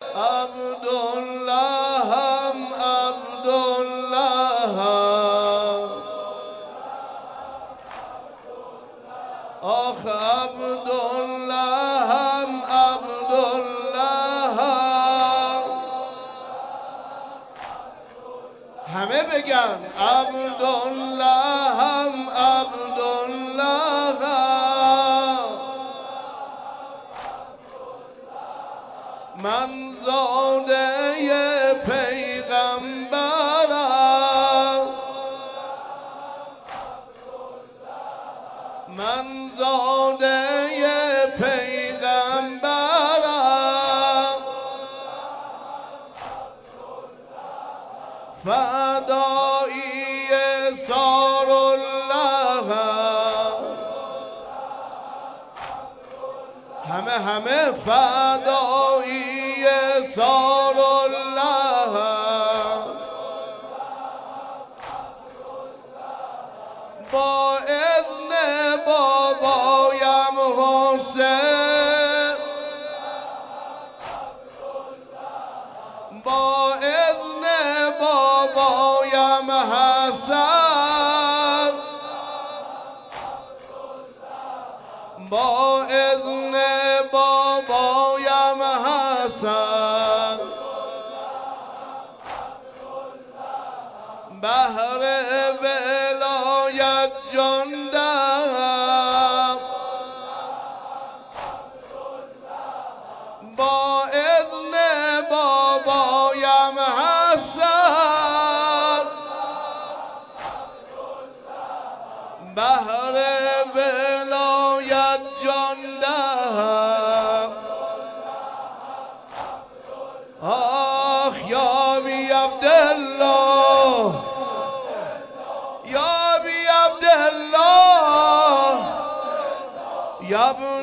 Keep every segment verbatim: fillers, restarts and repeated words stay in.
عبدالله هم عبدالله آخ عبدالله هم عبدالله همه بگن عبدالله هم عبدالله من زاده پیغمبرم من زاده پیغمبرم فدایی سار الله همه همه فدایی سار الله با اذن بابایم حسین با اذن بابایم حسن با اذن بابایم حسن بهر ولایت جان دهم با اذن بابایم حسن بهر ولایت جان دهم آخ یا بی عبدالله یا بی عبدالله یا ابن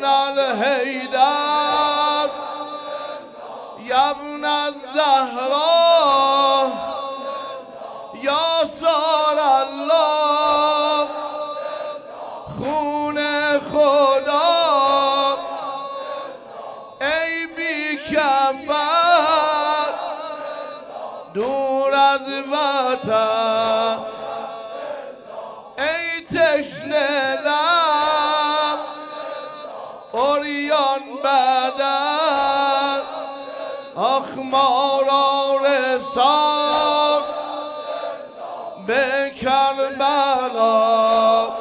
الحیدر یا ابن الزهرا یا سار الله خون خدا ای بی کفر دور از وطن ای تشنه لب عریان بدن آخ ما را رسان به کربلا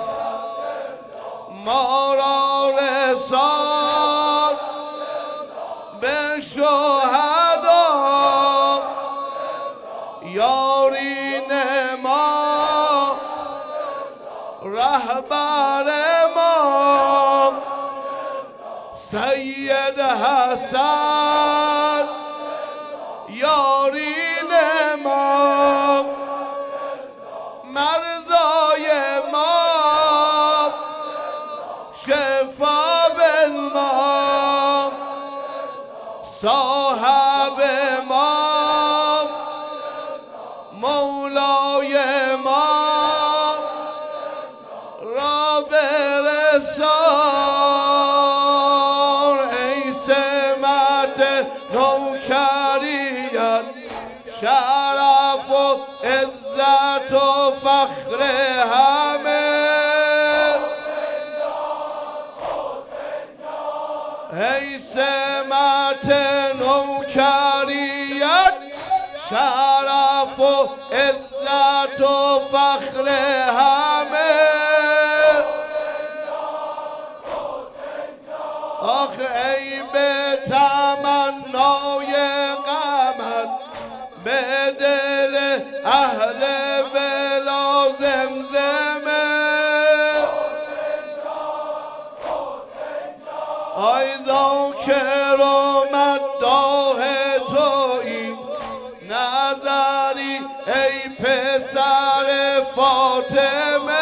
ما را رسان به شهدا یارین ما رهبر ما سید حسن یارین ما مرزای ما شفا بالما صاحب ما مولای ما را برسان ای سمت نوکریت شرف و عزت و فخر همه ای سمت نوکریت شرف و عزت و فخر همه آخ ای به تمنای غمت به دل اهل بلا زمزمه آی ذاکر و مداح تویی نظری ای پسر فاطمه